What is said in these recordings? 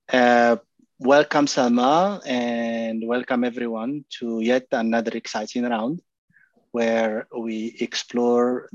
Uh, Welcome, Salma, and welcome everyone to yet another exciting round where we explore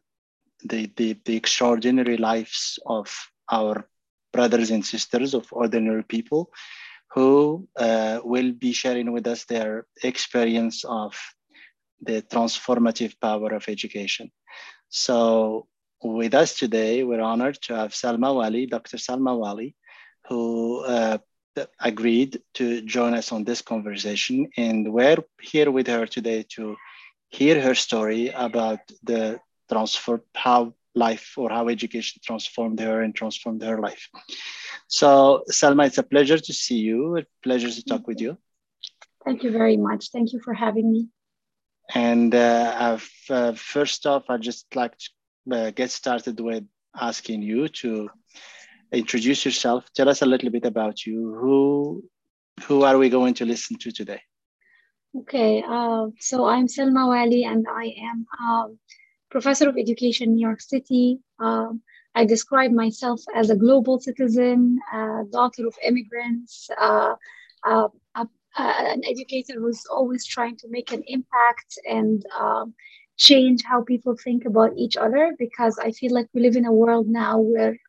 the extraordinary lives of our brothers and sisters of ordinary people who will be sharing with us their experience of the transformative power of education. So, with us today, we're honored to have Salma Wali, Dr. Salma Wali, who agreed to join us on this conversation. And we're here with her today to hear her story about the transfer, how life or how education transformed her and transformed her life. So, Salma, it's a pleasure to see you. A pleasure to talk with you. Thank you very much. Thank you for having me. And first off, I'd just like to get started with asking you to introduce yourself. Tell us a little bit about you. Who are we going to listen to today? Okay, so I'm Selma Wali and I am professor of education in New York City. I describe myself as a global citizen, daughter of immigrants, uh, uh, an educator who's always trying to make an impact and change how people think about each other because I feel like we live in a world now where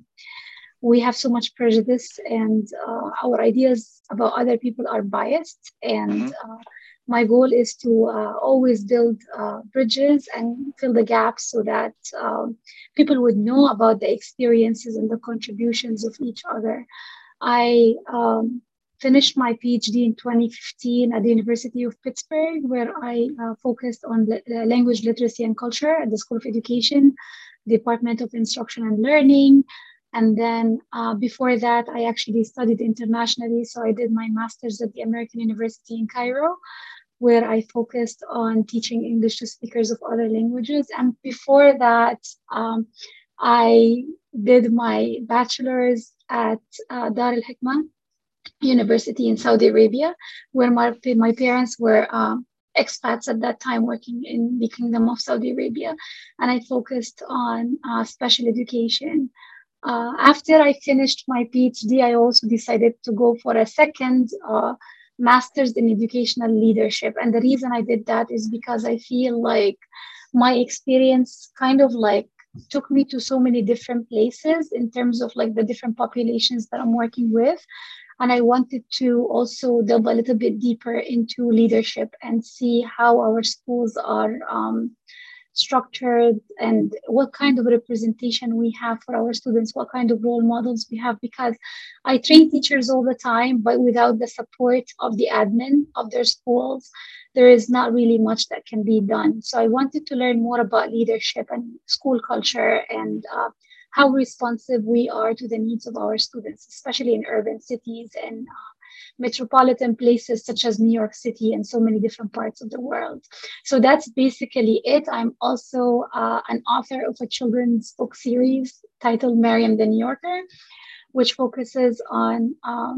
we have so much prejudice and our ideas about other people are biased and Mhm. my goal is to always build bridges and fill the gaps so that people would know about the experiences and the contributions of each other. I finished my PhD in 2015 at the University of Pittsburgh, where I focused on language literacy and culture at the School of Education, Department of Instruction and Learning. And then before that, I actually studied internationally. So I did my master's at the American University in Cairo, where I focused on teaching English to speakers of other languages. And before that, I did my bachelor's at Dar al Hikmah University in Saudi Arabia, where my parents were expats at that time working in the Kingdom of Saudi Arabia. And I focused on special education. After I finished my PhD, I also decided to go for a second master's in educational leadership. And the reason I did that is because I feel like my experience kind of like took me to so many different places in terms of like the different populations that I'm working with. And I wanted to also delve a little bit deeper into leadership and see how our schools are structured and what kind of representation we have for our students, what kind of role models we have. Because I train teachers all the time, but without the support of the admin of their schools, there is not really much that can be done. So I wanted to learn more about leadership and school culture and how responsive we are to the needs of our students, especially in urban cities and metropolitan places such as New York City and so many different parts of the world. So that's basically it. I'm also an author of a children's book series titled Mariam the New Yorker, which focuses on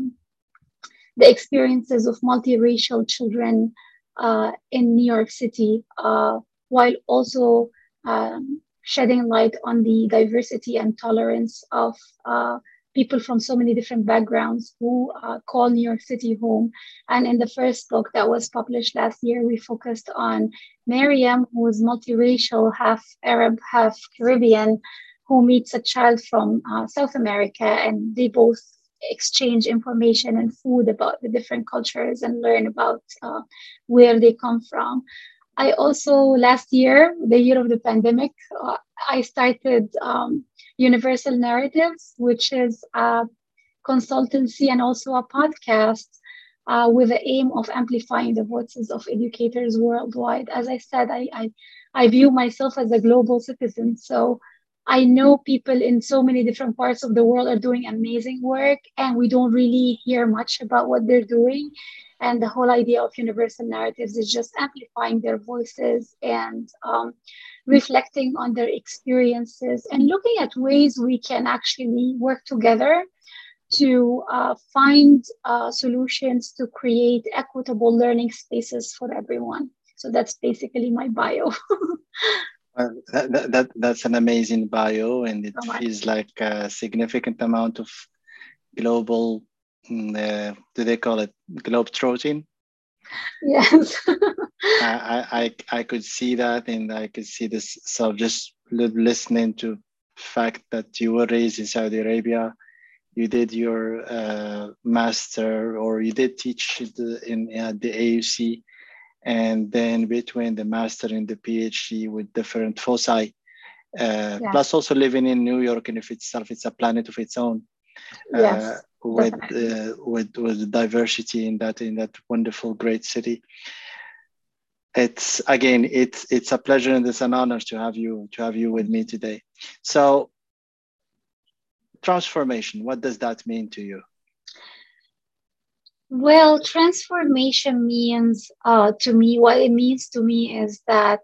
the experiences of multiracial children in New York City, while also shedding light on the diversity and tolerance of people from so many different backgrounds who call New York City home. And in the first book that was published last year, we focused on Miriam, who is multiracial, half Arab, half Caribbean, who meets a child from South America, and they both exchange information and food about the different cultures and learn about where they come from. I also, last year, the year of the pandemic, I started Universal Narratives, which is a consultancy and also a podcast with the aim of amplifying the voices of educators worldwide. As I said, I view myself as a global citizen. So I know people in so many different parts of the world are doing amazing work, and we don't really hear much about what they're doing. And the whole idea of universal narratives is just amplifying their voices and reflecting on their experiences and looking at ways we can actually work together to find solutions to create equitable learning spaces for everyone. So that's basically my bio. Well, that's an amazing bio, and it So much. feels like a significant amount of global do they call it globetrotting? Yes. I could see that, and I could see this. So just listening to fact that you were raised in Saudi Arabia, you did your master, or you did teach in at the AUC, and then between the master and the PhD with different foci, plus Yes. also living in New York, and if itself it's a planet of its own, Yes. Definitely. with diversity in that wonderful great city. It's again, it's a pleasure and it's an honor to have you with me today. So transformation, what does that mean to you? Well, transformation means to me, what it means to me is that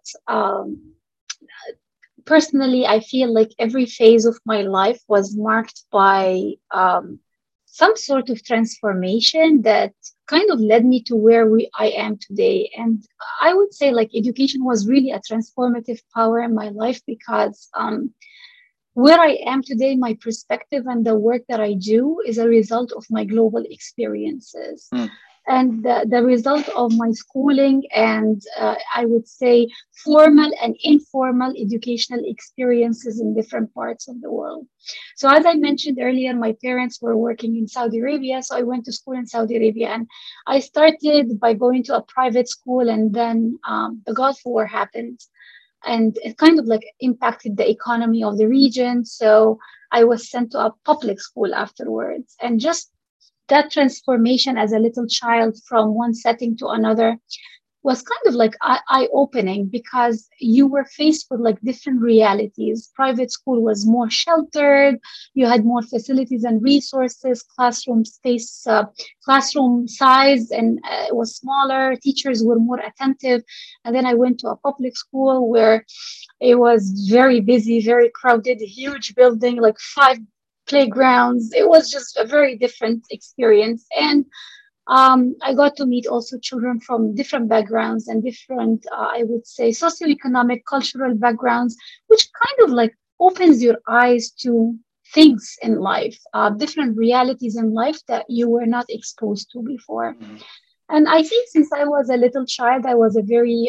personally, I feel like every phase of my life was marked by some sort of transformation that kind of led me to where I am today. And I would say like education was really a transformative power in my life because where I am today, my perspective and the work that I do is a result of my global experiences. Mm, And the result of my schooling and I would say formal and informal educational experiences in different parts of the world. So, as I mentioned earlier, my parents were working in Saudi Arabia. So, I went to school in Saudi Arabia and I started by going to a private school, and then the Gulf War happened and it kind of like impacted the economy of the region. So I was sent to a public school afterwards. And just that transformation as a little child from one setting to another was kind of like eye-opening because you were faced with like different realities. Private school was more sheltered, you had more facilities and resources, classroom space, classroom size, and it was smaller. Teachers were more attentive. And then I went to a public school where it was very busy, very crowded, huge building, like five playgrounds. It was just a very different experience. And I got to meet also children from different backgrounds and different, I would say, socioeconomic, cultural backgrounds, which kind of like opens your eyes to things in life, different realities in life that you were not exposed to before. mm, And I think since I was a little child, I was a very,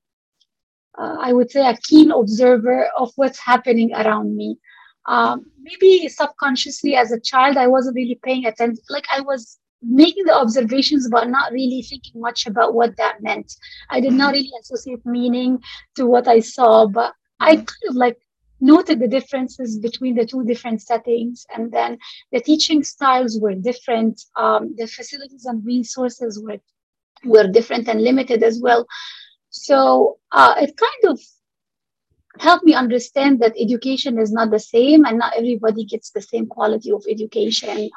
I would say, a keen observer of what's happening around me. Maybe subconsciously as a child, I wasn't really paying attention. Like I was making the observations, but not really thinking much about what that meant. I did not mm, really associate meaning to what I saw, but I mm, kind of like noted the differences between the two different settings. And then the teaching styles were different. The facilities and resources were different and limited as well. So it kind of helped me understand that education is not the same and not everybody gets the same quality of education.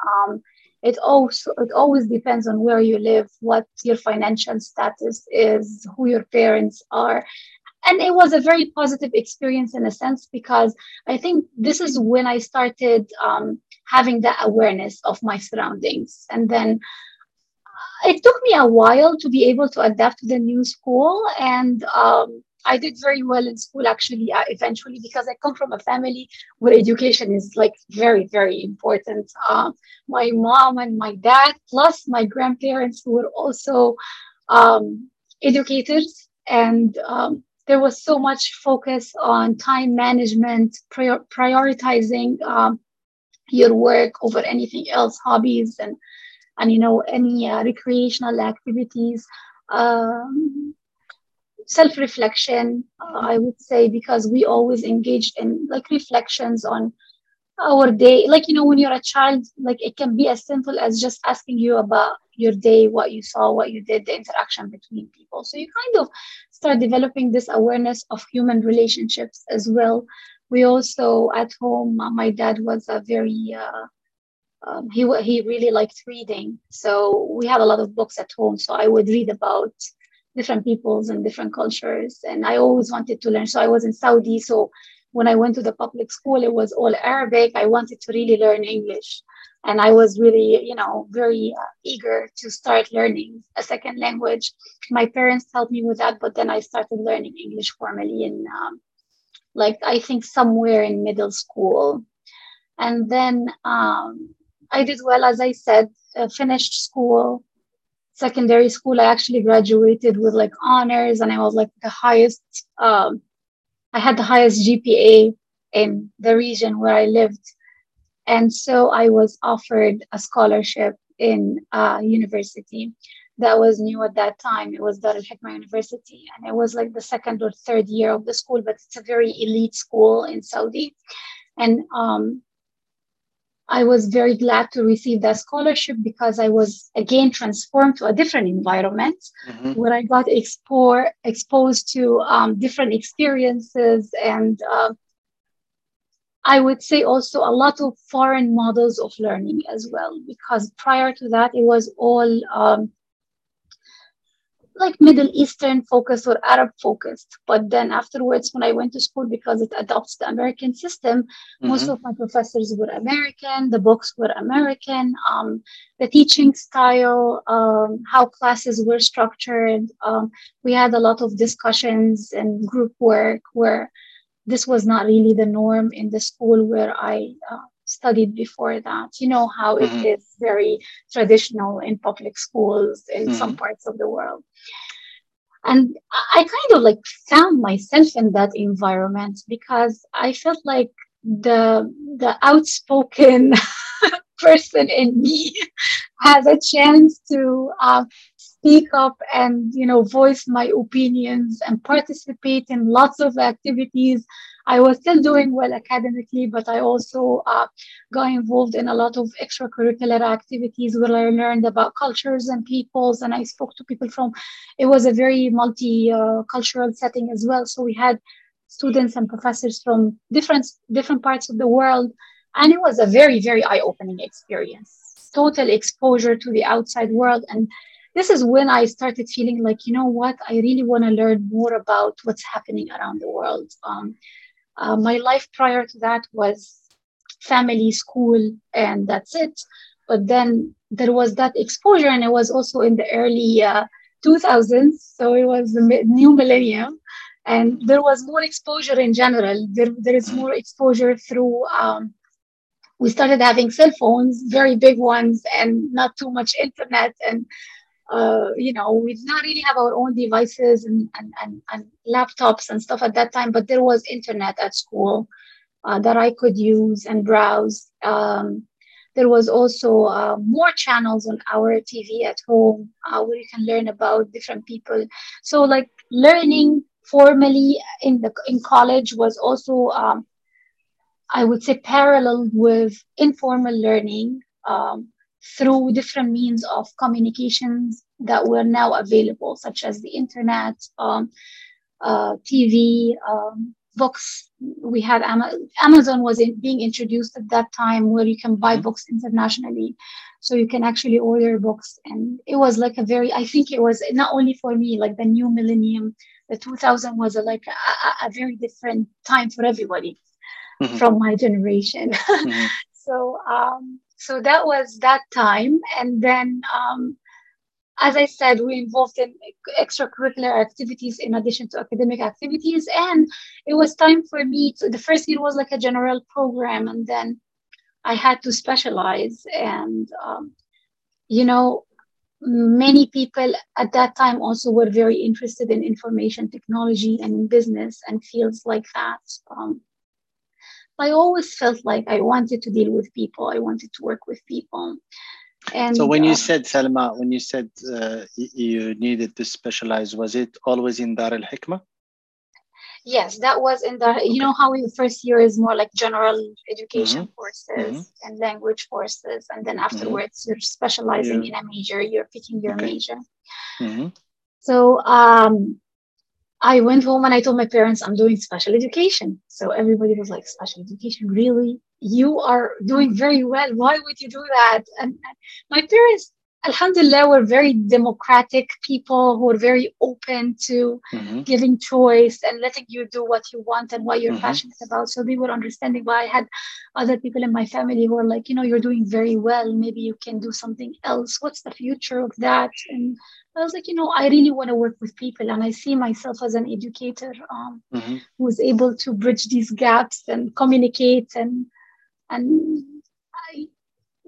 It always depends on where you live, what your financial status is, who your parents are. And it was a very positive experience in a sense because I think this is when I started having that awareness of my surroundings. And then it took me a while to be able to adapt to the new school, and I did very well in school actually, eventually, because I come from a family where education is like very, very important. My mom and my dad, plus my grandparents, who were also um, educators, and there was so much focus on time management, prioritizing your work over anything else, hobbies, and any recreational activities, um, self-reflection, I would say, because we always engaged in like reflections on our day. Like when you're a child, like it can be as simple as just asking you about your day, what you saw, what you did, the interaction between people. So you kind of start developing this awareness of human relationships as well. We also at home, my dad was a very he really liked reading, so we had a lot of books at home. So I would read about different peoples and different cultures, and I always wanted to learn. So I was in Saudi, so when I went to the public school, it was all Arabic. I wanted to really learn English, and I was really, very eager to start learning a second language. My parents helped me with that, but then I started learning English formally in, like I think somewhere in middle school, and then I did well, as I said, finished school, secondary school. I actually graduated with like honors, and I was like the highest, I had the highest GPA in the region where I lived. And so I was offered a scholarship in a university that was new at that time. It was Dar al Hikmah University, and it was like the second or third year of the school, but it's a very elite school in Saudi. And I was very glad to receive that scholarship because I was again transformed to a different environment where I got exposed to different experiences and I would say also a lot of foreign models of learning as well, because prior to that, it was all like Middle Eastern focused or Arab focused. But then afterwards, when I went to school, because it adopts the American system, most of my professors were American, the books were American, the teaching style, how classes were structured. We had a lot of discussions and group work where this was not really the norm in the school where I studied before that. You know how it is very traditional in public schools in some parts of the world. And I kind of like found myself in that environment because I felt like the outspoken person in me has a chance to speak up and voice my opinions and participate in lots of activities. I was still doing well academically, but I also got involved in a lot of extracurricular activities where I learned about cultures and peoples, and I spoke to people from. It was a very multi-cultural setting as well, so we had students and professors from different parts of the world, and it was a very eye-opening experience. Total exposure to the outside world, and this is when I started feeling like, you know what, I really want to learn more about what's happening around the world. My life prior to that was family, school, and that's it. But then there was that exposure, and it was also in the early 2000s, so it was the new millennium, and there was more exposure in general. There is more exposure through. We started having cell phones, very big ones, and not too much internet, and we did not really have our own devices and laptops and stuff at that time, but there was internet at school that I could use and browse. There was also more channels on our TV at home where you can learn about different people. So like learning formally in college was also, I would say, parallel with informal learning. Through different means of communications that were now available, such as the internet, TV, books. We had Amazon was being introduced at that time, where you can buy books internationally, so you can actually order books. And it was like I think it was not only for me, like the new millennium, the 2000 was a very different time for everybody from my generation. So that was that time. And then, as I said, we involved in extracurricular activities in addition to academic activities. And it was time for me the first year was like a general program. And then I had to specialize. And, many people at that time also were very interested in information technology and in business and fields like that. I always felt like I wanted to deal with people. I wanted to work with people. And so when you said, Salma, when you said you needed to specialize, was it always in Dar al Hikmah? Yes, that was in the, you know how your first year is more like general education courses and language courses. And then afterwards you're specializing in a major, you're picking your major. So I went home and I told my parents I'm doing special education. So everybody was like, special education, really? You are doing very well. Why would you do that? And my parents, alhamdulillah, were very democratic people who were very open to giving choice and letting you do what you want and what you're passionate about. So they were understanding. But I had other people in my family who were like, you're doing very well. Maybe you can do something else. What's the future of that? And I was like, I really want to work with people, and I see myself as an educator who's able to bridge these gaps and communicate and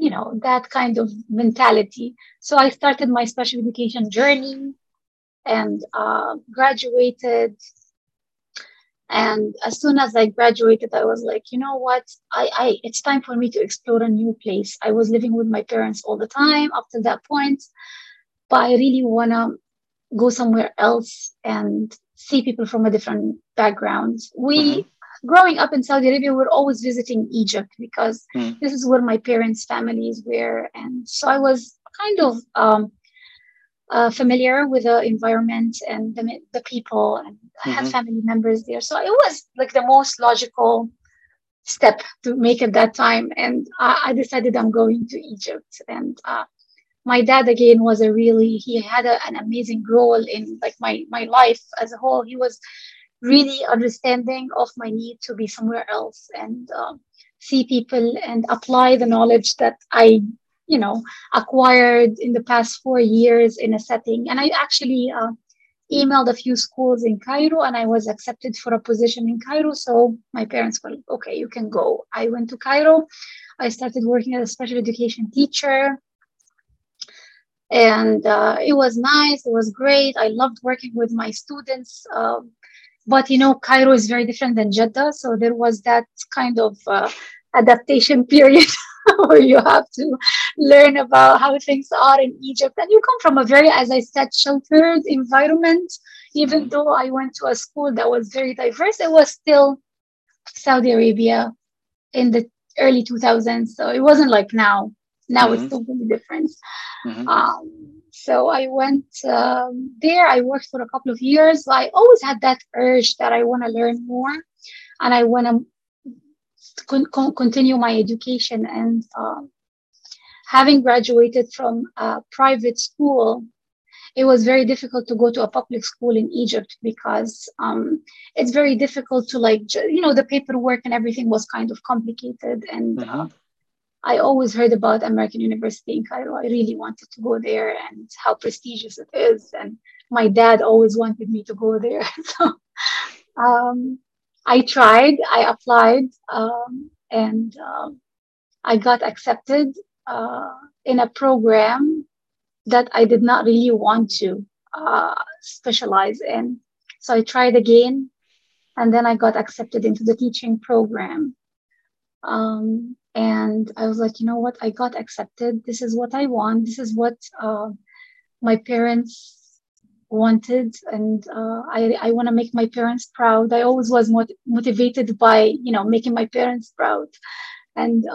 that kind of mentality. So I started my special education journey and graduated. And as soon as I graduated, I was like, you know what? It's time for me to explore a new place. I was living with my parents all the time up to that point, but I really want to go somewhere else and see people from a different background. Mm-hmm. Growing up in Saudi Arabia, we're always visiting Egypt because Mm-hmm. this is where my parents' families were. And so I was kind of familiar with the environment and the people, and I had Mm-hmm. family members there. So it was like the most logical step to make at that time. And I decided I'm going to Egypt. And my dad again was he had an amazing role in like my life as a whole. He was really understanding of my need to be somewhere else and see people and apply the knowledge that I, acquired in the past 4 years in a setting. And I actually emailed a few schools in Cairo and I was accepted for a position in Cairo. So my parents were like, okay, you can go. I went to Cairo. I started working as a special education teacher. And it was nice. It was great. I loved working with my students. But Cairo is very different than Jeddah, so there was that kind of adaptation period where you have to learn about how things are in Egypt. And you come from a very, as I said, sheltered environment. Even though I went to a school that was very diverse, it was still Saudi Arabia in the early 2000s. So it wasn't like now. Now it's Mm-hmm. totally different. Mm-hmm. So I went there. I worked for a couple of years. I always had that urge that I want to learn more and I want to continue my education. And having graduated from a private school, it was very difficult to go to a public school in Egypt because it's very difficult to the paperwork and everything was kind of complicated. And Mm-hmm. I always heard about American University in Cairo. I really wanted to go there and how prestigious it is. And my dad always wanted me to go there. So um, I tried, I applied, and I got accepted uh, in a program that I did not really want to specialize in. So I tried again, and then I got accepted into the teaching program. And I was like, you know what? I got accepted. This is what I want. This is what my parents wanted, and I want to make my parents proud. I always was motivated by making my parents proud, and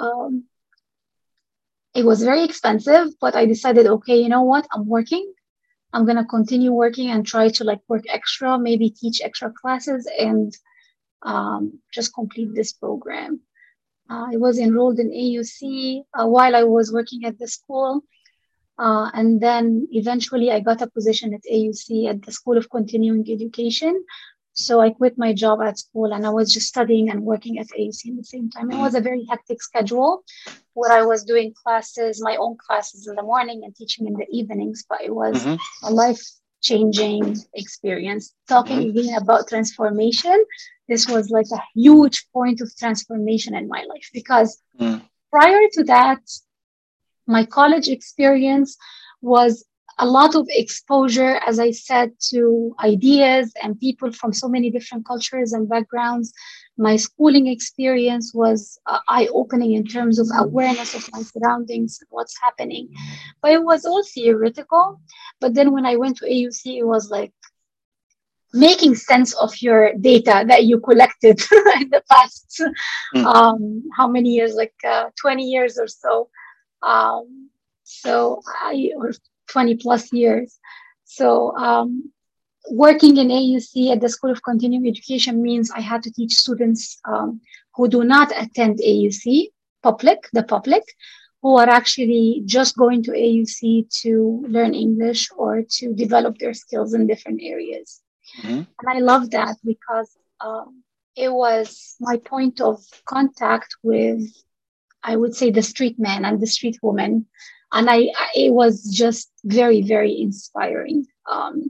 it was very expensive. But I decided, okay, you know what? I'm working. I'm gonna continue working and try to work extra, maybe teach extra classes, and just complete this program. I was enrolled in AUC while I was working at the school. And then eventually I got a position at AUC at the School of Continuing Education. So I quit my job at school and I was just studying and working at AUC at the same time. It was a very hectic schedule where I was doing classes, my own classes in the morning and teaching in the evenings, but it was Mm-hmm. a life changing experience. Talking Mm-hmm. again about transformation, this was like a huge point of transformation in my life because Mm-hmm. prior to that, my college experience was a lot of exposure, as I said, to ideas and people from so many different cultures and backgrounds. My schooling experience was eye-opening in terms of awareness of my surroundings, what's happening. But it was all theoretical. But then when I went to AUC, it was like making sense of your data that you collected in the past, how many years, 20 years or so. Um, or 20 plus years. So working in AUC at the School of Continuing Education means I had to teach students who do not attend AUC, the public, who are actually just going to AUC to learn English or to develop their skills in different areas. Mm-hmm. And I love that because it was my point of contact with, I would say, the street man and the street woman. And it was just very, very inspiring.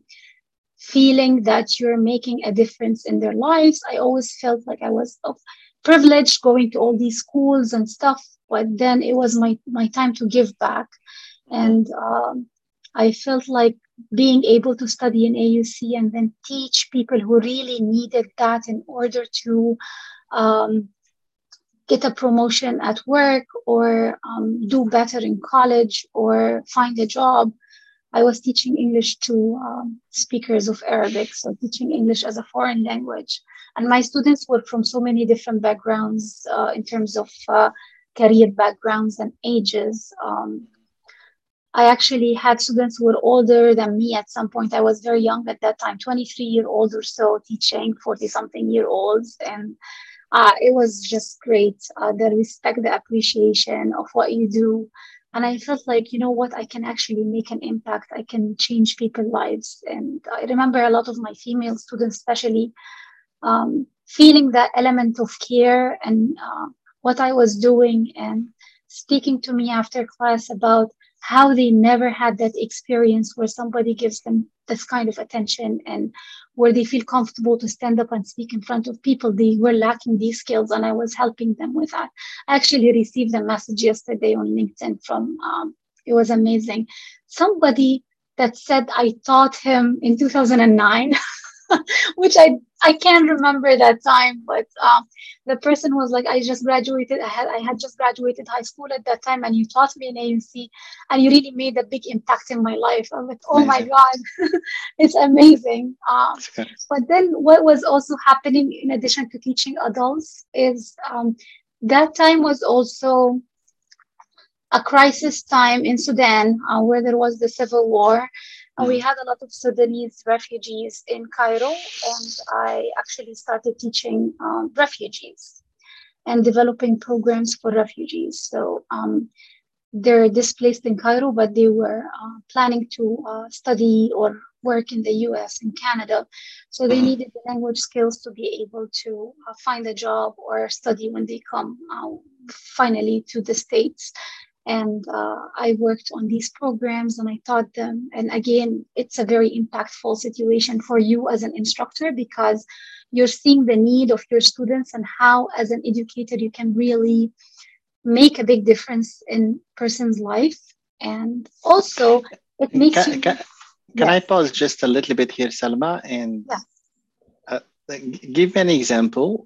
Feeling that you're making a difference in their lives. I always felt like I was privileged going to all these schools and stuff, but then it was my time to give back. Mm. And I felt like being able to study in AUC and then teach people who really needed that in order to um, get a promotion at work or do better in college or find a job. I was teaching English to speakers of Arabic, so teaching English as a foreign language. And my students were from so many different backgrounds in terms of career backgrounds and ages. I actually had students who were older than me at some point. I was very young at that time, 23-year-old or so, teaching 40-something-year-olds. And it was just great. The respect, the appreciation of what you do. And I felt like, you know what, I can actually make an impact. I can change people's lives. And I remember a lot of my female students, especially, feeling that element of care and what I was doing and speaking to me after class about how they never had that experience where somebody gives them this kind of attention and where they feel comfortable to stand up and speak in front of people. They were lacking these skills, and I was helping them with that. I actually received a message yesterday on LinkedIn from, it was amazing. Somebody that said I taught him in 2009, which I can't remember that time, but the person was like, I just graduated. I had just graduated high school at that time, and you taught me in AUC, and you really made a big impact in my life. I'm like, oh my Amazing. god, it's amazing. It's good. But then what was also happening in addition to teaching adults is that time was also a crisis time in Sudan, where there was the civil war. We Mm. had a lot of Sudanese refugees in Cairo, and I actually started teaching refugees and developing programs for refugees. So they're displaced in Cairo, but they were planning to study or work in the US and Canada. So they Mm. needed the language skills to be able to find a job or study when they come finally to the States. And I worked on these programs and I taught them. And again, it's a very impactful situation for you as an instructor because you're seeing the need of your students and how, as an educator, you can really make a big difference in person's life. And also, it makes Can, you, can, can I yes, pause just a little bit here, Salma, and yeah. uh, give me an example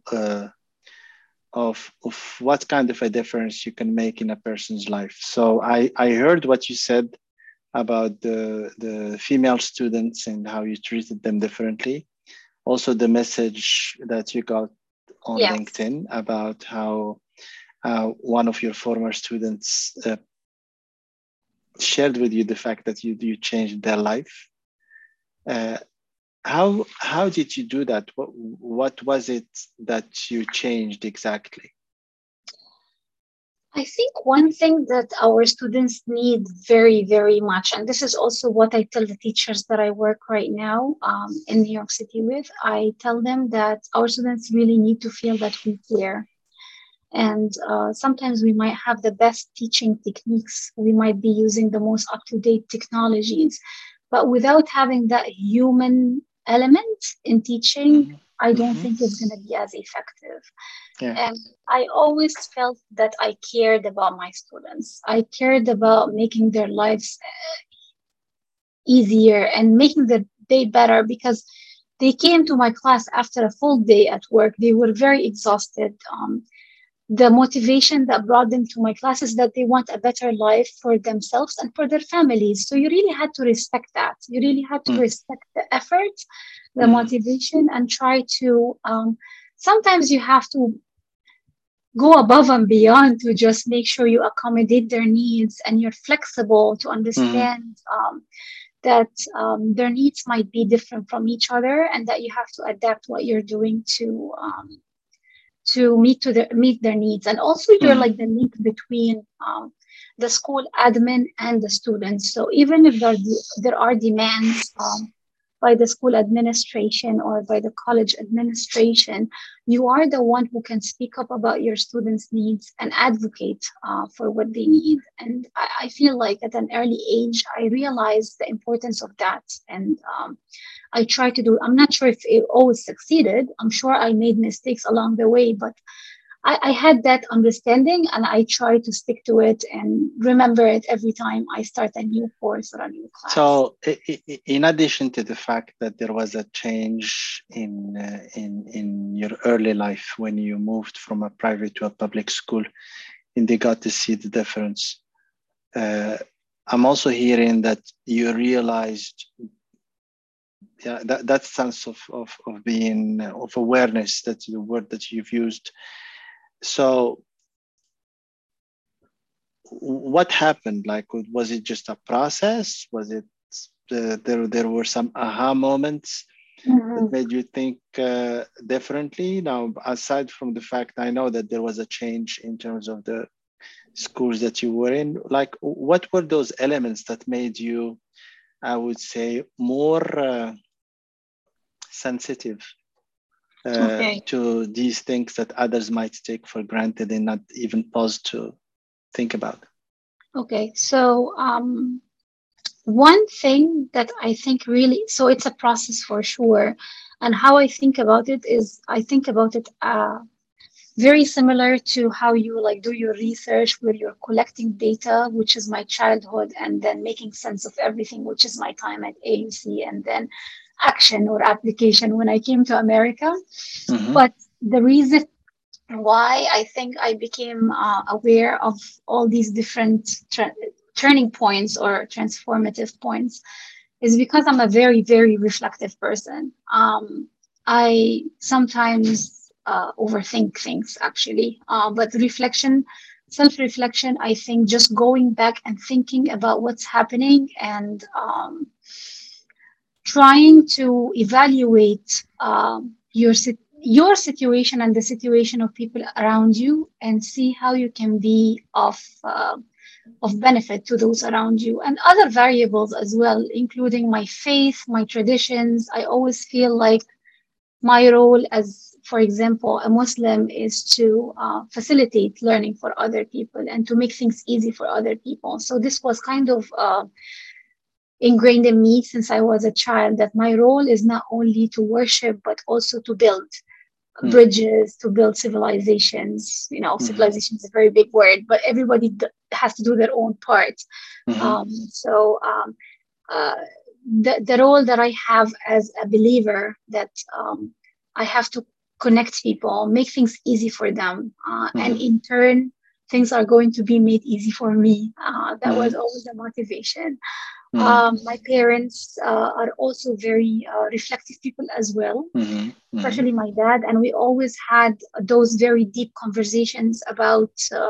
of what kind of a difference you can make in a person's life? So I heard what you said about the female students and how you treated them differently. Also, the message that you got on Yes. LinkedIn about how one of your former students shared with you the fact that you changed their life. Uh, how did you do that? What was it that you changed exactly? I think one thing that our students need very, very much, and this is also what I tell the teachers that I work right now in New York City with, I tell them that our students really need to feel that we care. And sometimes we might have the best teaching techniques, we might be using the most up to date technologies, but without having that human element in teaching, Mm-hmm. I don't Mm-hmm. think it's going to be as effective. Yeah. And I always felt that I cared about my students. I cared about making their lives easier and making the day better because they came to my class after a full day at work. They were very exhausted. The motivation that brought them to my class is that they want a better life for themselves and for their families. So you really had to respect that. You really had to Mm. respect the effort, the Mm. motivation, and try to. Sometimes you have to go above and beyond to just make sure you accommodate their needs and you're flexible to Mm. understand that their needs might be different from each other and that you have to adapt what you're doing to meet their needs. And also you're Mm. like the link between the school admin and the students. So even if there are demands by the school administration or by the college administration, you are the one who can speak up about your students' needs and advocate for what they need. And I feel like at an early age, I realized the importance of that. And I try to do. I'm not sure if it always succeeded. I'm sure I made mistakes along the way, but I had that understanding, and I try to stick to it and remember it every time I start a new course or a new class. So, in addition to the fact that there was a change in your early life when you moved from a private to a public school, and they got to see the difference. Uh, I'm also hearing that you realized, yeah, that sense of being of awareness, that's the word that you've used. So, what happened? Like, was it just a process? Was it there were some aha moments that Mhm. made you think differently? Now, aside from the fact I know that there was a change in terms of the schools that you were in, like what were those elements that made you, I would say, more sensitive Okay. to these things that others might take for granted and not even pause to think about? Okay. So, one thing that I think really, so it's a process for sure. And how I think about it is I think about it very similar to how you like do your research where you're collecting data, which is my childhood, and then making sense of everything, which is my time at AUC, and then action or application when I came to America. Mm-hmm. But the reason why I think I became aware of all these different turning points or transformative points is because I'm a very, very reflective person. I sometimes overthink things actually, but reflection, self reflection, I think just going back and thinking about what's happening and trying to evaluate your situation and the situation of people around you and see how you can be of benefit to those around you and other variables as well, including my faith, my traditions. I always feel like my role as, for example, a Muslim is to facilitate learning for other people and to make things easy for other people. So this was kind of ingrained in me since I was a child that my role is not only to worship, but also to build bridges, to build civilizations. You know, Mm-hmm. civilization is a very big word, but everybody has to do their own part. Mm-hmm. So uh, the role that I have as a believer that I have to connect people, make things easy for them, and Mm-hmm. in turn, things are going to be made easy for me. That was Mm-hmm. always a motivation. Mm-hmm. My parents are also very reflective people as well, Mm-hmm. Mm-hmm. especially my dad, and we always had those very deep conversations about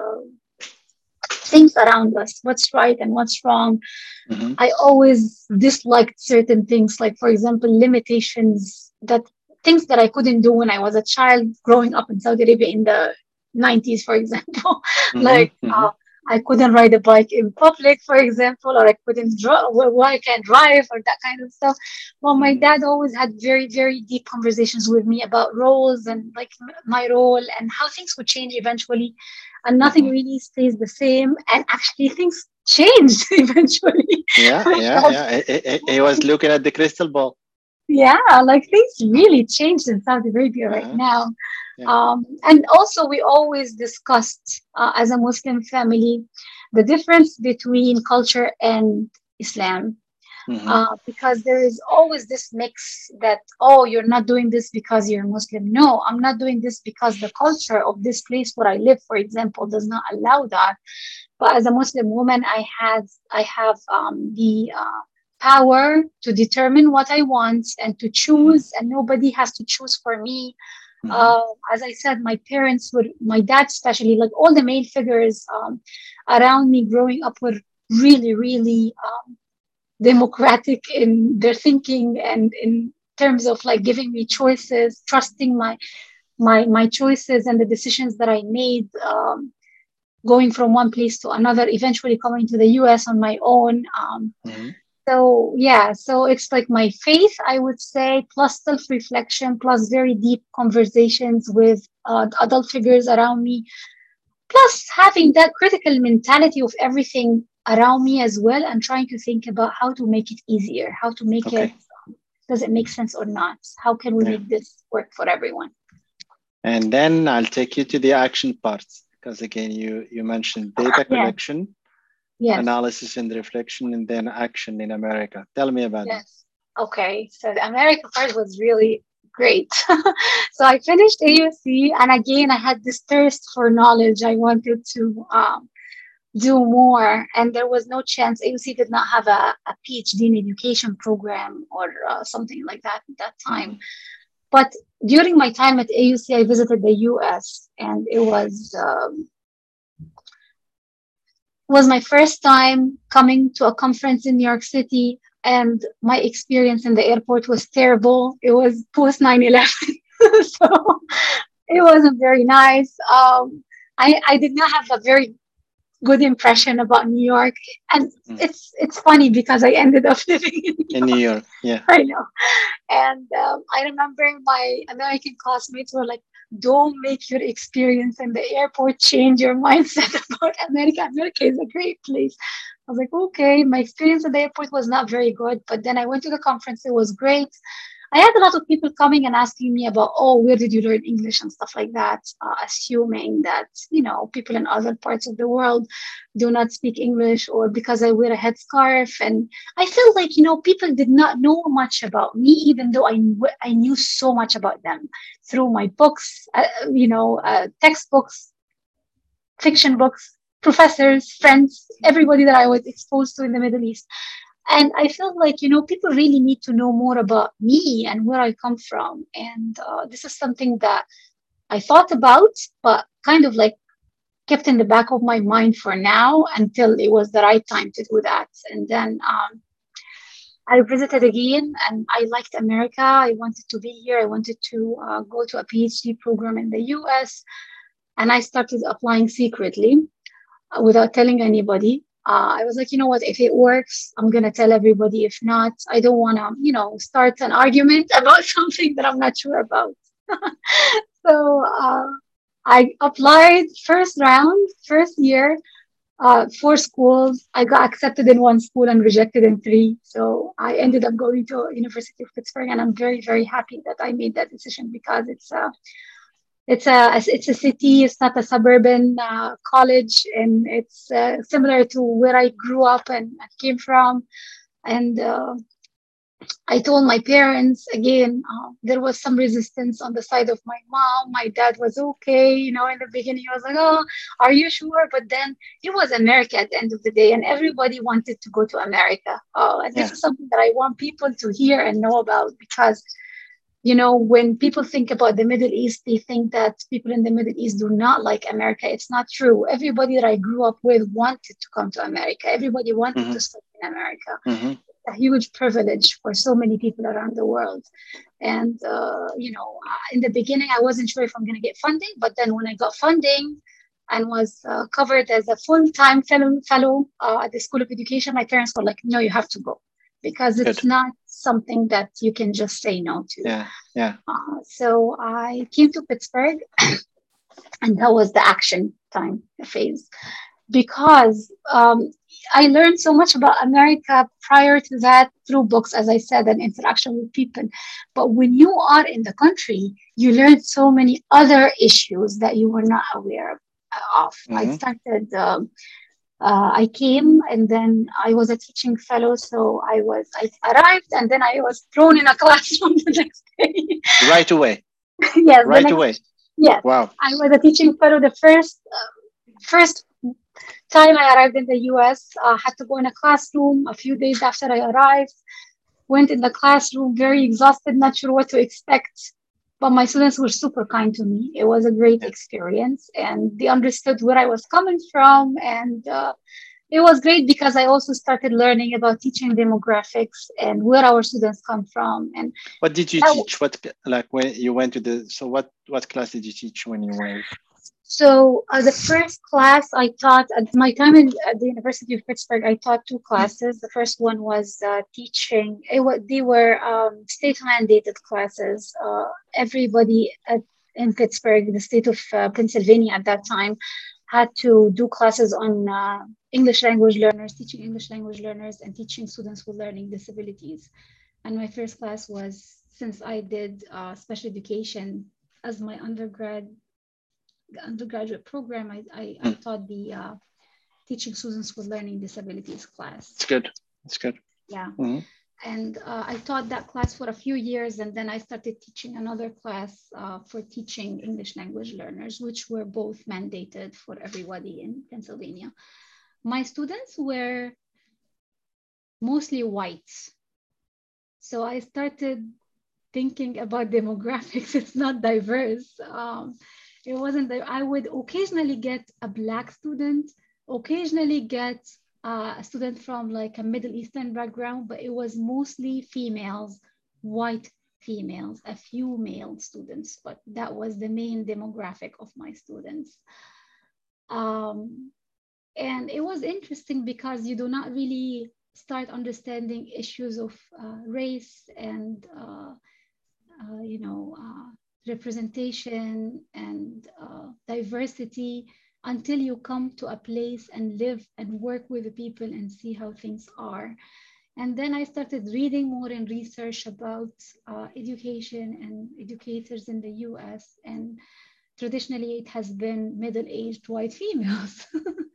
things around us, what's right and what's wrong. Mm-hmm. I always disliked certain things, like, for example, limitations that things that I couldn't do when I was a child growing up in Saudi Arabia in the 90s, for example. like, Mm-hmm. I couldn't ride a bike in public, for example, or I couldn't drive, why I can't drive, or that kind of stuff. Well, my Mm-hmm. dad always had very, very deep conversations with me about roles and like my role and how things would change eventually. And nothing Mm-hmm. really stays the same. And actually, things changed eventually. Yeah, yeah, because yeah. He was looking at the crystal ball. yeah, like things really changed in Saudi Arabia right Uh-huh. now. Yeah. And also, we always discussed as a Muslim family the difference between culture and Islam. Mm-hmm. Because there is always this mix that, oh, you're not doing this because you're Muslim. No, I'm not doing this because the culture of this place where I live, for example, does not allow that. But as a Muslim woman, I have the power to determine what I want and to Mm-hmm. choose, and nobody has to choose for me. Mm-hmm. As I said, my parents were, my dad especially, like all the male figures around me growing up were really, really democratic in their thinking and in terms of like giving me choices, trusting my choices and the decisions that I made. Going from one place to another, eventually coming to the US on my own. Mm-hmm. So yeah, so it's like my faith, I would say, plus self-reflection, plus very deep conversations with adult figures around me, plus having that critical mentality of everything around me as well, and trying to think about how to make it easier, how to make it, Okay. does it make sense or not? How can we Yeah. make this work for everyone? And then I'll take you to the action parts because again, you mentioned data Yes, collection, yes, analysis and reflection, and then action in America. Tell me about that. yes. Okay, so the America part was really great. So I finished AUC, and again, I had this thirst for knowledge. I wanted to do more, and there was no chance. AUC did not have a PhD in education program or something like that at that time. Mhm. But during my time at AUC, I visited the US, and it was my first time coming to a conference in New York City, and my experience in the airport was terrible. It was post 9/11, so it wasn't very nice. I did not have a very good impression about New York, and Mm. it's funny because I ended up living in New In New York. York, yeah. I know. And I remember my American classmates were like, don't make your experience in the airport change your mindset about America. America is a great place. I was like, okay, my experience at the airport was not very good, but then I went to the conference. It was great. I had a lot of people coming and asking me about, oh, where did you learn English and stuff like that, assuming that, people in other parts of the world do not speak English or because I wear a headscarf. And I felt like, people did not know much about me, even though I knew so much about them through my books, textbooks, fiction books, professors, friends, everybody that I was exposed to in the Middle East. And I felt like, people really need to know more about me and where I come from. And this is something that I thought about, but kind of like kept in the back of my mind for now until it was the right time to do that. And then I visited again and I liked America. I wanted to be here. I wanted to go to a PhD program in the US. And I started applying secretly without telling anybody. I was like, you know what, if it works, I'm going to tell everybody. If not, I don't want to, start an argument about something that I'm not sure about. So I applied first round, first year, four schools. I got accepted in one school and rejected in three. So I ended up going to University of Pittsburgh, and I'm very, very happy that I made that decision because it's a city. It's not a suburban college, and it's similar to where I grew up and came from. And I told my parents again. There was some resistance on the side of my mom. My dad was okay. In the beginning, I was like, "Oh, are you sure?" But then it was America at the end of the day, and everybody wanted to go to America. Oh, and this Yeah. is something that I want people to hear and know about because when people think about the Middle East, they think that people in the Middle East do not like America. It's not true. Everybody that I grew up with wanted to come to America. Everybody wanted Mm-hmm. to study in America. Mm-hmm. A huge privilege for so many people around the world. And, in the beginning, I wasn't sure if I'm going to get funding. But then when I got funding and was covered as a full-time fellow at the School of Education, my parents were like, no, you have to go because it's Good. not something that you can just say no to. Yeah. Yeah. So I came to Pittsburgh, and that was the action time phase because I learned so much about America prior to that through books, as I said, and interaction with people. But when you are in the country, you learn so many other issues that you were not aware of. Mm-hmm. I came and then I was a teaching fellow. So I arrived and then I was thrown in a classroom the next day. Right away. Yes, Right away. yes, Wow. I was a teaching fellow the first time I arrived in the US. I had to go in a classroom a few days after I arrived. Went in the classroom, very exhausted, not sure what to expect. But my students were super kind to me. It was a great Yeah. experience, and they understood where I was coming from. And it was great because I also started learning about teaching demographics and where our students come from. And What did you that, teach? What like when you went to the so what class did you teach when you were? So, the first class I taught at my time at the University of Pittsburgh, I taught two classes. The first one was teaching. They were state mandated classes. Everybody in Pittsburgh, the state of Pennsylvania at that time, had to do classes on English language learners, teaching English language learners, and teaching students with learning disabilities. And my first class was, since I did special education as my undergraduate program, I taught the teaching students with learning disabilities class. It's good. It's good. Yeah. And I taught that class for a few years, and then I started teaching another class for teaching English language learners, which were both mandated for everybody in Pennsylvania. My students were mostly white. So I started thinking about demographics. It's not diverse. It wasn't, I would occasionally get a Black student, occasionally get a student from like a Middle Eastern background, but it was mostly females, white females, a few male students, but that was the main demographic of my students. And it was interesting because you do not really start understanding issues of race and representation and diversity until you come to a place and live and work with the people and see how things are. And then I started reading more and research about education and educators in the US. And traditionally, it has been middle-aged white females.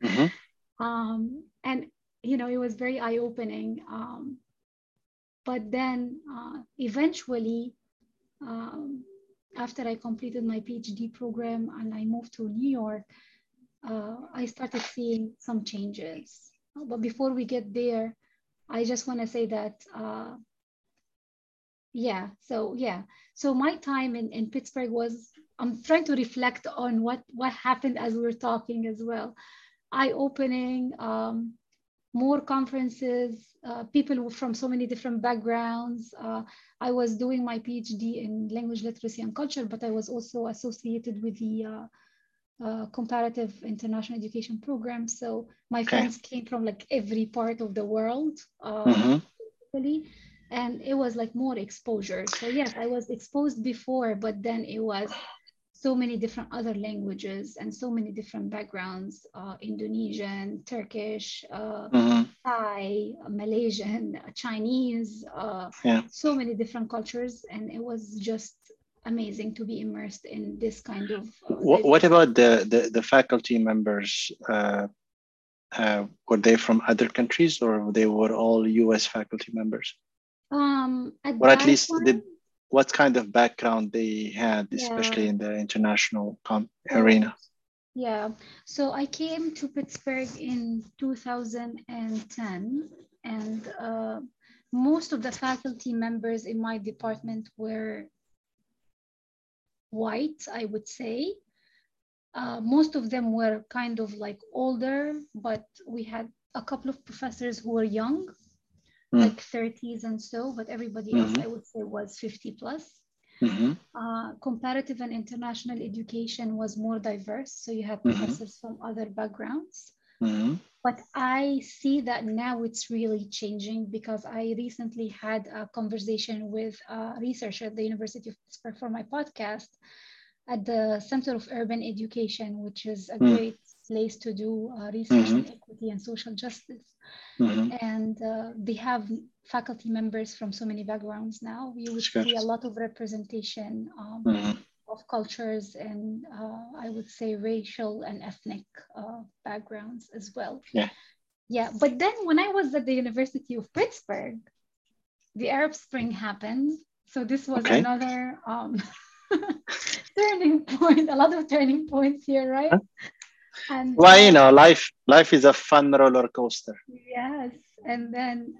And, it was very eye-opening. But then eventually, after I completed my PhD program and I moved to New York, I started seeing some changes. But before we get there, I just want to say that, So my time in Pittsburgh was, I'm trying to reflect on what happened as we were talking as well. Eye-opening, more conferences, people from so many different backgrounds. I was doing my PhD in language literacy and culture, but I was also associated with the comparative international education program. So my friends came from like every part of the world, and it was like more exposure. So yes, I was exposed before, but then it was so many different other languages and so many different backgrounds, Indonesian, Turkish, Thai, Malaysian, Chinese, so many different cultures. And it was just amazing to be immersed in this kind of. What about the faculty members? Were they from other countries or they were all US faculty members? Or at least what kind of background they had, especially in the international arena? Yeah, so I came to Pittsburgh in 2010, and most of the faculty members in my department were white, I would say. Most of them were kind of like older, but we had a couple of professors who were young, like 30s and so, but everybody else I would say was 50 plus. Comparative and international education was more diverse. So you have professors from other backgrounds. But I see that now it's really changing because I recently had a conversation with a researcher at the University of Pittsburgh for my podcast at the Center of Urban Education, which is a great place to do research in equity and social justice. And they have faculty members from so many backgrounds now. You would see a lot of representation of cultures and I would say racial and ethnic backgrounds as well. Yeah, but then when I was at the University of Pittsburgh, the Arab Spring happened. So this was another turning point, a lot of turning points here, right? And why, life is a fun roller coaster. Yes. And then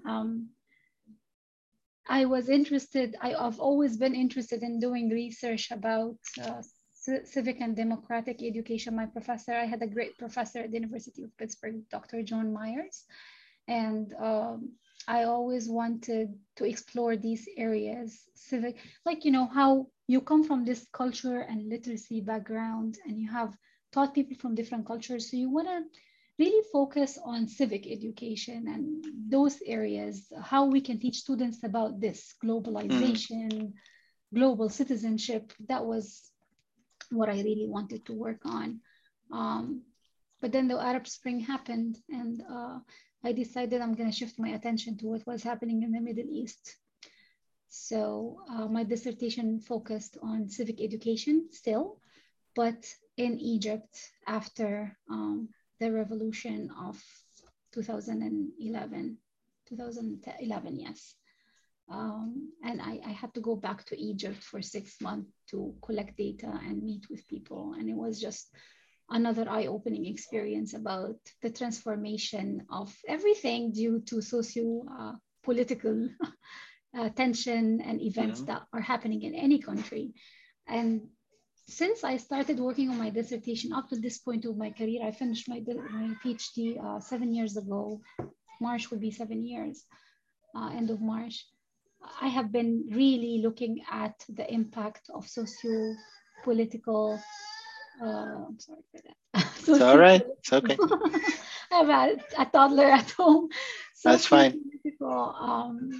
I was interested, I've always been interested in doing research about civic and democratic education. My professor, I had a great professor at the University of Pittsburgh, Dr. John Myers. And I always wanted to explore these areas, civic, like, how you come from this culture and literacy background and you have taught people from different cultures. So you want to really focus on civic education and those areas, how we can teach students about this globalization, global citizenship. That was what I really wanted to work on. But then the Arab Spring happened and I decided I'm going to shift my attention to what was happening in the Middle East. So my dissertation focused on civic education still, but in Egypt after the revolution of 2011, 2011, yes. And I had to go back to Egypt for 6 months to collect data and meet with people. And it was just another eye-opening experience about the transformation of everything due to socio-political tension and events that are happening in any country. And since I started working on my dissertation up to this point of my career, I finished my PhD 7 years ago. March would be 7 years, end of March. I have been really looking at the impact of socio-political. I'm sorry for that. It's all right. It's okay. I have a toddler at home. That's fine. Socio-political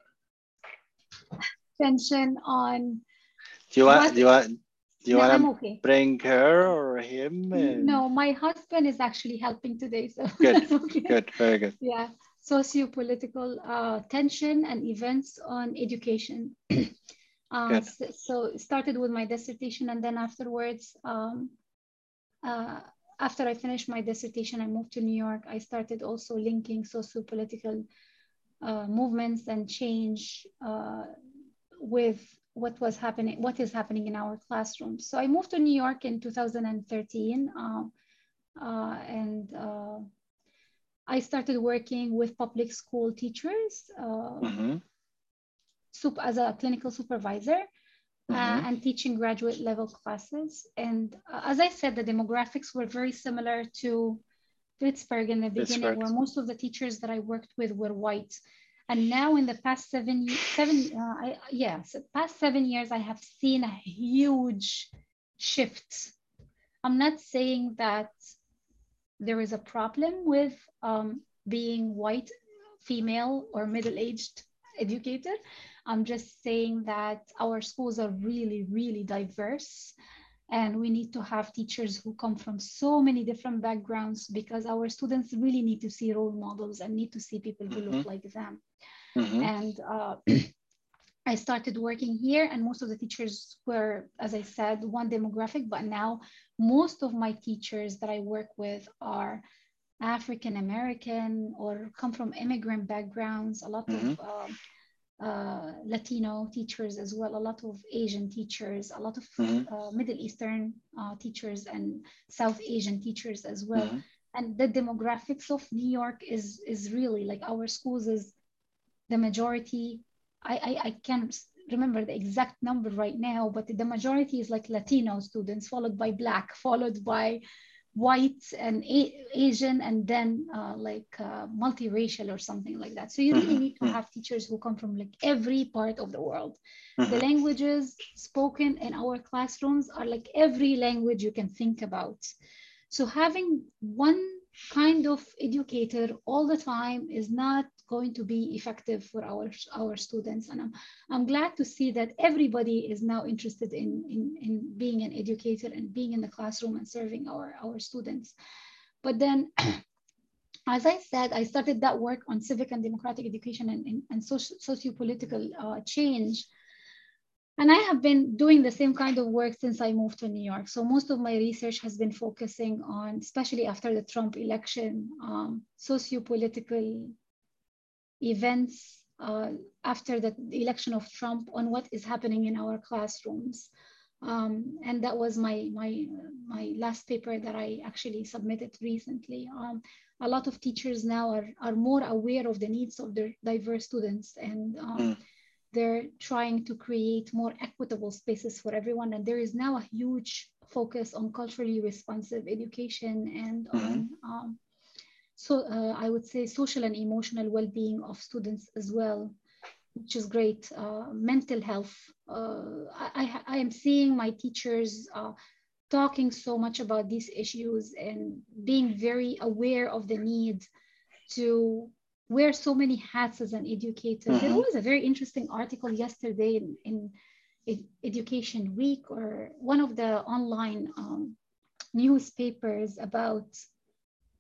tension on. Do you want? Do you want? Do you No, want I'm to okay. bring her or him? No, my husband is actually helping today, so Good. that's okay. Good. Very good. Yeah, socio-political tension and events on education. So it started with my dissertation, and then afterwards, after I finished my dissertation, I moved to New York. I started also linking socio-political movements and change with what is happening in our classrooms. So I moved to New York in 2013, and I started working with public school teachers as a clinical supervisor and teaching graduate level classes. And as I said, the demographics were very similar to Pittsburgh in the beginning, where most of the teachers that I worked with were white. And now in the past past 7 years, I have seen a huge shift. I'm not saying that there is a problem with being white, female, or middle-aged educator. I'm just saying that our schools are really, really diverse. And we need to have teachers who come from so many different backgrounds, because our students really need to see role models and need to see people who look like them. And I started working here, and most of the teachers were, as I said, one demographic, but now most of my teachers that I work with are African American or come from immigrant backgrounds, a lot of Latino teachers as well, a lot of Asian teachers, a lot of Middle Eastern teachers and South Asian teachers as well. And the demographics of New York is really like our schools is the majority. I can't remember the exact number right now, but the majority is like Latino students, followed by Black, followed by white and Asian, and then multiracial or something like that. So you really need to have teachers who come from like every part of the world. The languages spoken in our classrooms are like every language you can think about. So having one kind of educator all the time is not going to be effective for our students. And I'm glad to see that everybody is now interested in being an educator and being in the classroom and serving our students. But then, as I said, I started that work on civic and democratic education and socio-political change. And I have been doing the same kind of work since I moved to New York. So most of my research has been focusing on, especially after the Trump election, socio-political events after the election of Trump, on what is happening in our classrooms. And that was my last paper that I actually submitted recently. A lot of teachers now are more aware of the needs of their diverse students, and they're trying to create more equitable spaces for everyone. And there is now a huge focus on culturally responsive education and on, I would say, social and emotional well-being of students as well, which is great. Mental health. I am seeing my teachers talking so much about these issues and being very aware of the need to wear so many hats as an educator. There was a very interesting article yesterday in Education Week, or one of the online newspapers about,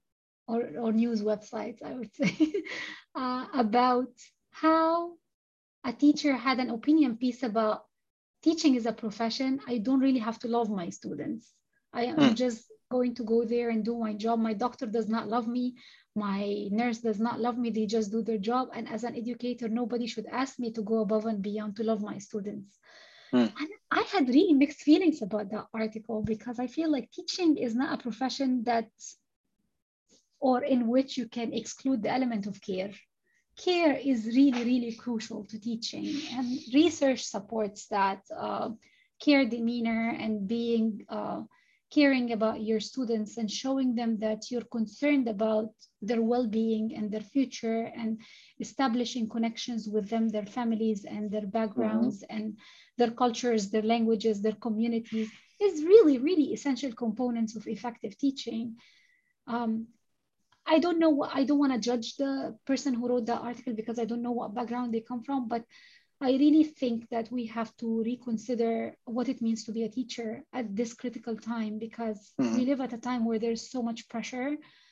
or news websites, I would say, about how a teacher had an opinion piece about teaching is a profession. I don't really have to love my students. I am just going to go there and do my job. My doctor does not love me. My nurse does not love me. They just do their job. And as an educator, nobody should ask me to go above and beyond to love my students. And I had really mixed feelings about that article because I feel like teaching is not a profession that, or in which you can exclude the element of care. Care is really, really crucial to teaching, and research supports that. Care demeanor and being caring about your students and showing them that you're concerned about their well-being and their future, and establishing connections with them, their families and their backgrounds and their cultures, their languages, their communities, is really, really essential components of effective teaching. I don't know, I don't want to judge the person who wrote the article because I don't know what background they come from, but I really think that we have to reconsider what it means to be a teacher at this critical time, because we live at a time where there's so much pressure,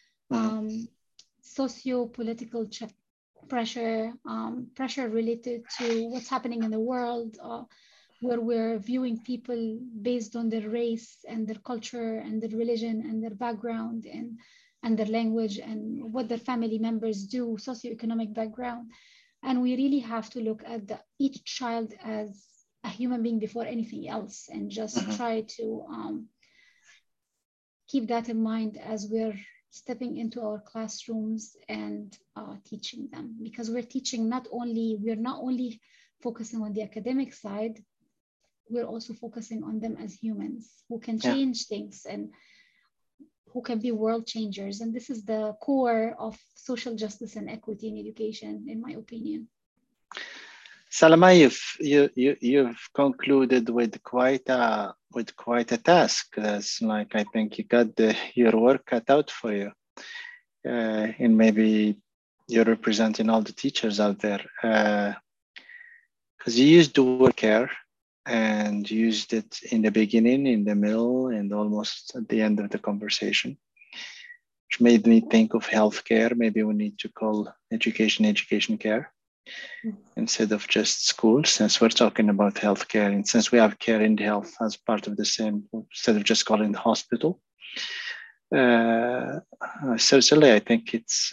socio-political pressure, pressure related to what's happening in the world, where we're viewing people based on their race and their culture and their religion and their background and their language and what their family members do, socioeconomic background. And we really have to look at each child as a human being before anything else, and just try to keep that in mind as we're stepping into our classrooms and teaching them. Because we're not only focusing on the academic side, we're also focusing on them as humans who can change things and who can be world changers. And this is the core of social justice and equity in education, in my opinion. Salma, you've concluded with quite a task. That's like, I think you got your work cut out for you, and maybe you're representing all the teachers out there, because you used the word care, and used it in the beginning, in the middle, and almost at the end of the conversation, which made me think of healthcare. Maybe we need to call education care instead of just school, since we're talking about healthcare, and since we have care in the health as part of the same, instead of just calling the hospital. Certainly, I think it's.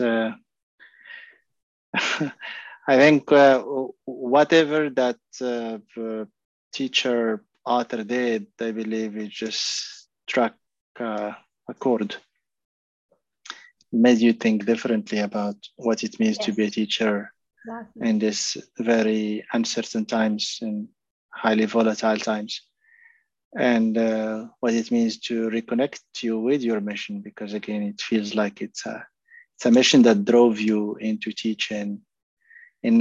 I think whatever that teacher author did, I believe it just struck a chord, made you think differently about what it means to be a teacher in this very uncertain times and highly volatile times, and what it means to reconnect you with your mission, because again, it feels like it's a mission that drove you into teaching, and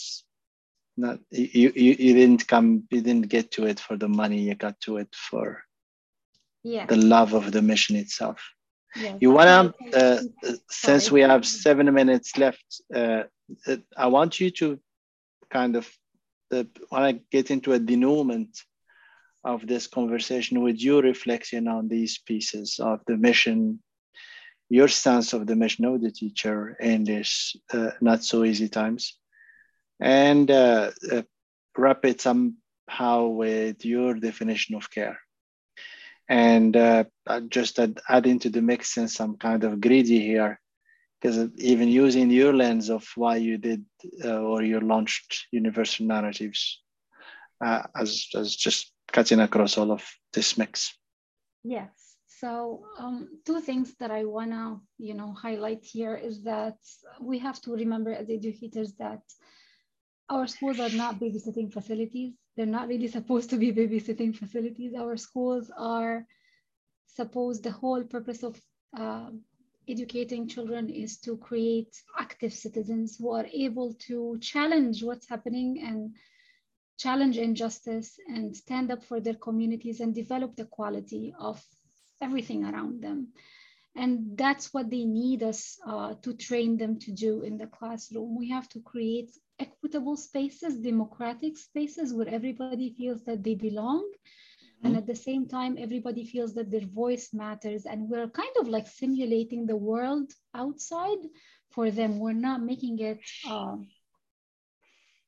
you didn't get to it for the money, you got to it for the love of the mission itself. You want to, since we have 7 minutes left, I want you to kind of want to get into a denouement of this conversation with your reflection on these pieces of the mission, your sense of the mission of the teacher in this not so easy times, and wrap it somehow with your definition of care. And just add into the mix, and some kind of greedy here, because even using your lens of why you did or you launched Universal Narratives as just cutting across all of this mix. Yes. So two things that I want to, highlight here is that we have to remember as educators that our schools are not babysitting facilities. They're not really supposed to be babysitting facilities. Our schools are the whole purpose of educating children is to create active citizens who are able to challenge what's happening and challenge injustice and stand up for their communities and develop the quality of everything around them. And that's what they need us to train them to do in the classroom. We have to create equitable spaces, democratic spaces where everybody feels that they belong. And at the same time, everybody feels that their voice matters. And we're kind of like simulating the world outside for them. We're not making it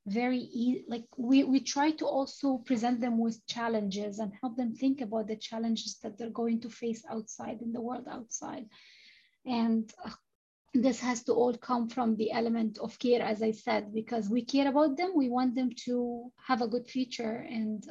like we try to also present them with challenges and help them think about the challenges that they're going to face outside in the world outside. And this has to all come from the element of care, as I said, because we care about them. We want them to have a good future. And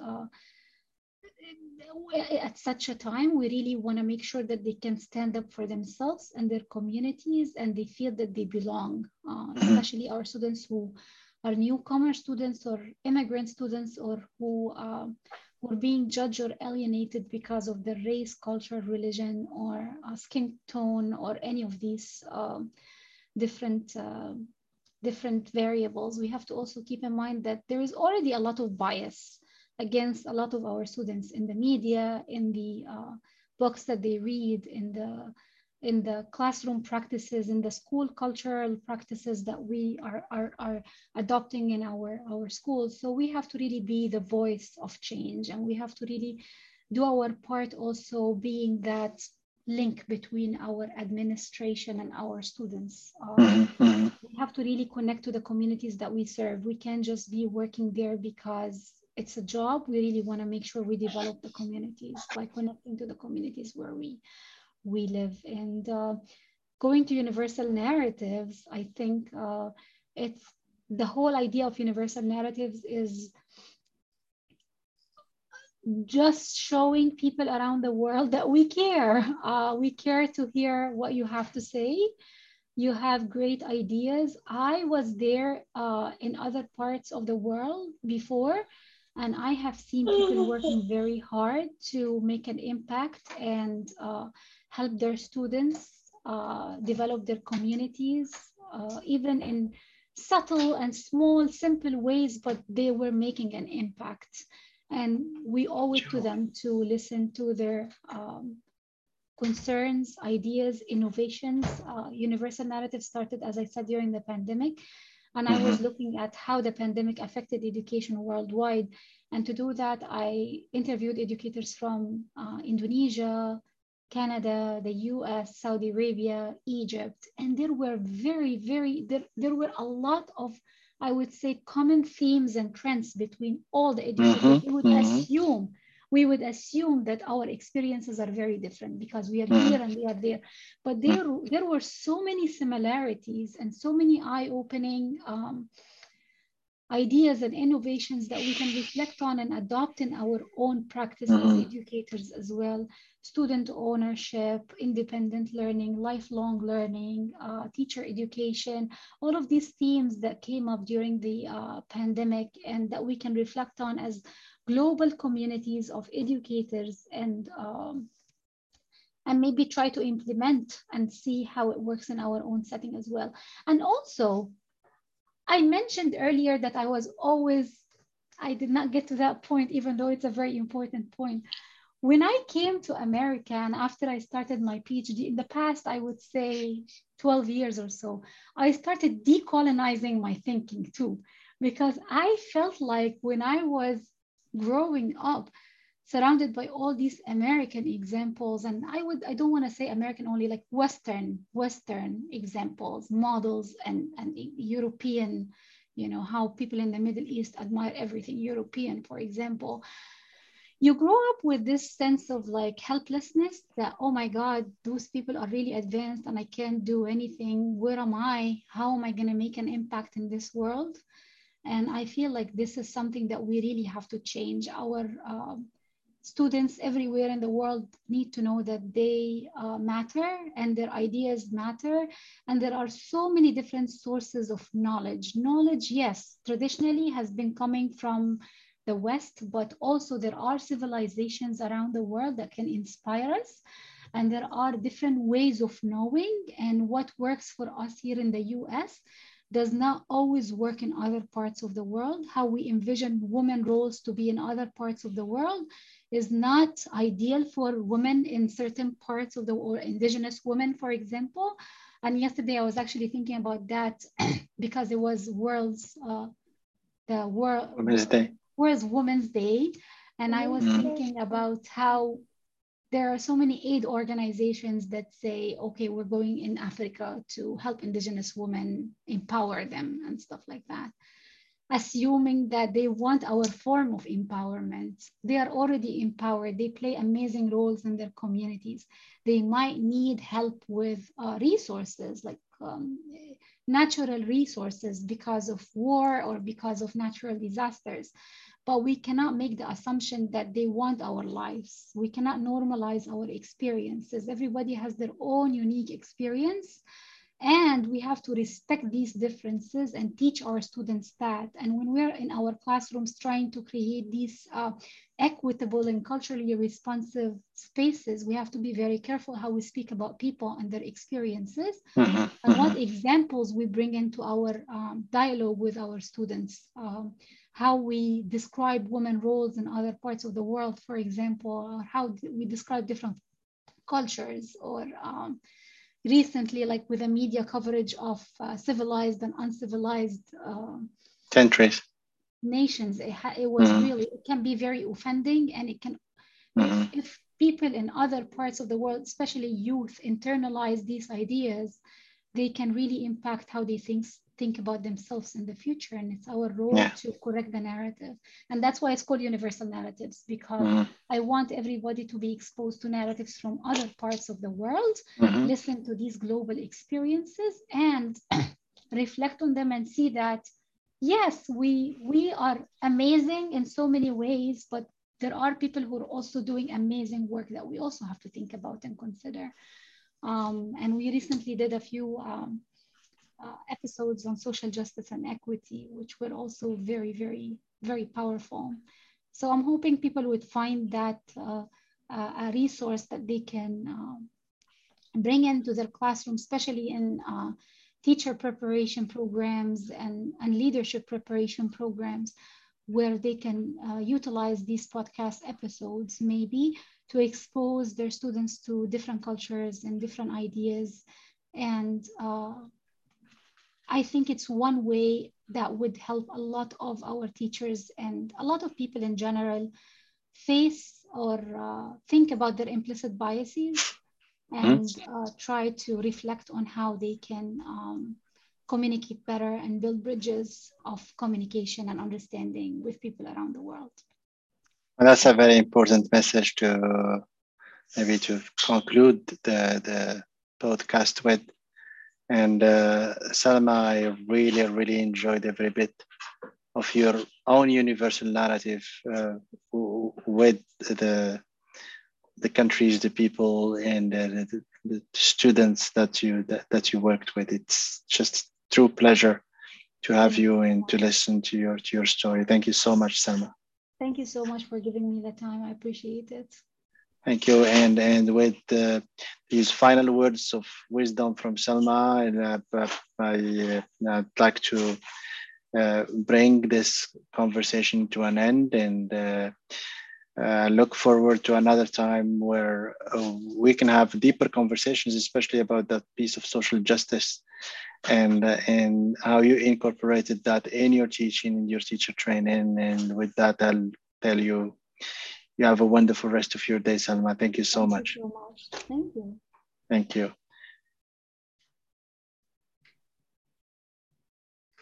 at such a time, we really want to make sure that they can stand up for themselves and their communities, and they feel that they belong, especially our students who are newcomer students or immigrant students, or who are being judged or alienated because of their race, culture, religion, or skin tone, or any of these different different variables. We have to also keep in mind that there is already a lot of bias against a lot of our students in the media, in the books that they read, in the classroom practices, in the school cultural practices that we are adopting in our schools. So we have to really be the voice of change, and we have to really do our part also being that link between our administration and our students. We have to really connect to the communities that we serve. We can't just be working there because it's a job. We really want to make sure we develop the communities by connecting to the communities where we live. And going to universal narratives, I think it's the whole idea of universal narratives is just showing people around the world that we care. We care to hear what you have to say. You have great ideas. I was there in other parts of the world before, and I have seen people working very hard to make an impact and help their students develop their communities, even in subtle and small, simple ways, but they were making an impact. And we owe it to them to listen to their concerns, ideas, innovations. Universal Narrative started, as I said, during the pandemic. And I was looking at how the pandemic affected education worldwide. And to do that, I interviewed educators from Indonesia, Canada, the US, Saudi Arabia, Egypt. And there were there were a lot of, I would say, common themes and trends between all the educators. We would assume that our experiences are very different because we are here and they are there. But there were so many similarities and so many eye-opening ideas and innovations that we can reflect on and adopt in our own practice as educators as well. Student ownership, independent learning, lifelong learning, teacher education, all of these themes that came up during the pandemic and that we can reflect on as global communities of educators and maybe try to implement and see how it works in our own setting as well. And also, I mentioned earlier that I did not get to that point, even though it's a very important point. When I came to America and after I started my PhD, in the past, I would say 12 years or so, I started decolonizing my thinking too, because I felt like when I was growing up, surrounded by all these American examples, and I don't want to say American only, like Western examples, models, and European, how people in the Middle East admire everything European, for example. You grow up with this sense of like helplessness that, oh my God, those people are really advanced and I can't do anything. Where am I? How am I going to make an impact in this world? And I feel like this is something that we really have to change. Our students everywhere in the world need to know that they matter and their ideas matter. And there are so many different sources of knowledge. Knowledge, yes, traditionally has been coming from the West, but also there are civilizations around the world that can inspire us. And there are different ways of knowing, and what works for us here in the US does not always work in other parts of the world. How we envision women roles to be in other parts of the world is not ideal for women in certain parts of the world, or indigenous women, for example. And yesterday I was actually thinking about that because it was Women's Day. And I was thinking about how there are so many aid organizations that say, okay, we're going in Africa to help indigenous women, empower them and stuff like that. assuming that they want our form of empowerment. They are already empowered. They play amazing roles in their communities. They might need help with resources like natural resources because of war or because of natural disasters. But we cannot make the assumption that they want our lives. We cannot normalize our experiences. Everybody has their own unique experience. And we have to respect these differences and teach our students that. And when we're in our classrooms trying to create these equitable and culturally responsive spaces, we have to be very careful how we speak about people and their experiences, and what examples we bring into our dialogue with our students. How we describe women roles in other parts of the world, for example, or how we describe different cultures, or recently, like with the media coverage of civilized and uncivilized countries, nations, it was really, it can be very offending, and it can, if people in other parts of the world, especially youth, internalize these ideas, they can really impact how they think about themselves in the future. And it's our role to correct the narrative. And that's why it's called universal narratives, because I want everybody to be exposed to narratives from other parts of the world, listen to these global experiences, and reflect on them and see that, yes, we are amazing in so many ways, but there are people who are also doing amazing work that we also have to think about and consider. And we recently did a few episodes on social justice and equity, which were also very, very, very powerful. So I'm hoping people would find that a resource that they can bring into their classroom, especially in teacher preparation programs and leadership preparation programs, where they can utilize these podcast episodes maybe to expose their students to different cultures and different ideas. And I think it's one way that would help a lot of our teachers and a lot of people in general face or think about their implicit biases and try to reflect on how they can communicate better and build bridges of communication and understanding with people around the world. And that's a very important message to maybe to conclude the podcast with. And Salma, I really, really enjoyed every bit of your own universal narrative with the countries, the people, and the students that you worked with. It's just true pleasure to have you and to listen to your story. Thank you so much, Salma. Thank you so much for giving me the time. I appreciate it. Thank you. And with these final words of wisdom from Salma, I'd like to bring this conversation to an end, and look forward to another time where we can have deeper conversations, especially about that piece of social justice and how you incorporated that in your teaching, in your teacher training. And with that, I'll tell you, you have a wonderful rest of your day, Salma. Thank you so much. Thank you so much. Thank you. Thank you.